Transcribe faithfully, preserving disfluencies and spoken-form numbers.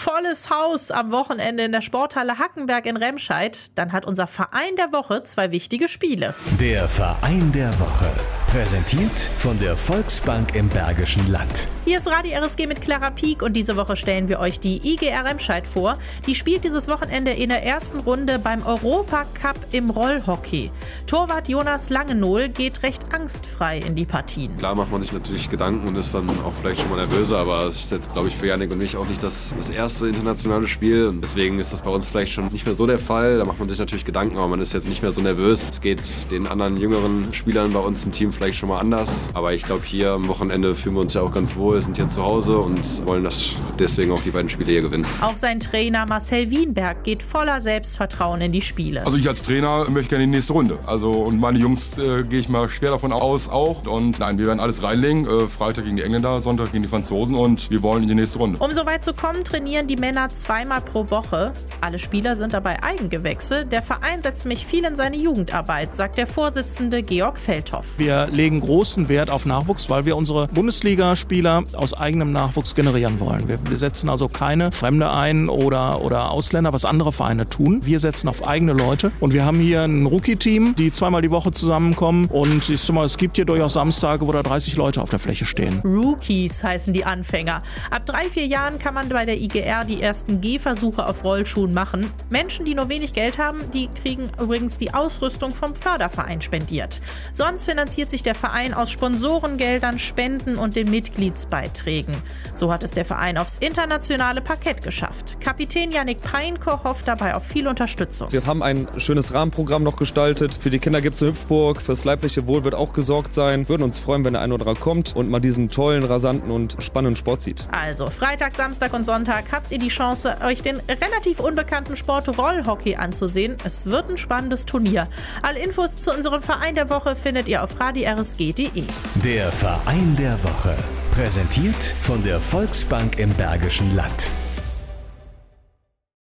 volles Haus am Wochenende in der Sporthalle Hackenberg in Remscheid. Dann hat unser Verein der Woche zwei wichtige Spiele. Der Verein der Woche. Präsentiert von der Volksbank im Bergischen Land. Hier ist Radio R S G mit Clara Pieck und diese Woche stellen wir euch die I G R Remscheid vor. Die spielt dieses Wochenende in der ersten Runde beim Europacup im Rollhockey. Torwart Jonas Langenohl geht recht angstfrei in die Partien. Klar macht man sich natürlich Gedanken und ist dann auch vielleicht schon mal nervöser, aber es ist jetzt, glaube ich, für Yannick und mich auch nicht das, das erste internationale Spiel. Und deswegen ist das bei uns vielleicht schon nicht mehr so der Fall. Da macht man sich natürlich Gedanken, aber man ist jetzt nicht mehr so nervös. Es geht den anderen jüngeren Spielern bei uns im Team vielleicht schon mal anders. Aber ich glaube, hier am Wochenende fühlen wir uns ja auch ganz wohl, sind hier zu Hause und wollen das deswegen auch die beiden Spiele hier gewinnen. Auch sein Trainer Marcel Wienberg geht voller Selbstvertrauen in die Spiele. Also ich als Trainer möchte gerne in die nächste Runde. Also und meine Jungs äh, gehe ich mal schwer davon aus auch. Und nein, wir werden alles reinlegen. Äh, Freitag gegen die Engländer, Sonntag gegen die Franzosen und wir wollen in die nächste Runde. Um so weit zu kommen, trainieren die Männer zweimal pro Woche. Alle Spieler sind dabei Eigengewächse. Der Verein setzt nämlich viel in seine Jugendarbeit, sagt der Vorsitzende Georg Feldhoff. Wir legen großen Wert auf Nachwuchs, weil wir unsere Bundesligaspieler aus eigenem Nachwuchs generieren wollen. Wir, wir setzen also keine Fremde ein oder, oder Ausländer, was andere Vereine tun. Wir setzen auf eigene Leute und wir haben hier ein Rookie-Team, die zweimal die Woche zusammenkommen und ich sag mal, es gibt hier durchaus Samstage, wo da dreißig Leute auf der Fläche stehen. Rookies heißen die Anfänger. Ab drei, vier Jahren kann man bei der I G R die ersten Gehversuche auf Rollschuhen machen. Menschen, die nur wenig Geld haben, die kriegen übrigens die Ausrüstung vom Förderverein spendiert. Sonst finanziert sich der Verein aus Sponsorengeldern, Spenden und den Mitgliedsbeiträgen. So hat es der Verein aufs internationale Parkett geschafft. Kapitän Yannick Peinkoch hofft dabei auf viel Unterstützung. Wir haben ein schönes Rahmenprogramm noch gestaltet. Für die Kinder gibt es eine Hüpfburg, fürs leibliche Wohl wird auch gesorgt sein. Würden uns freuen, wenn der ein oder andere kommt und mal diesen tollen, rasanten und spannenden Sport sieht. Also Freitag, Samstag und Sonntag habt ihr die Chance, euch den relativ unbekannten Sport Rollhockey anzusehen. Es wird ein spannendes Turnier. Alle Infos zu unserem Verein der Woche findet ihr auf radio r s g punkt d e. Der Verein der Woche. Präsentiert von der Volksbank im Bergischen Land.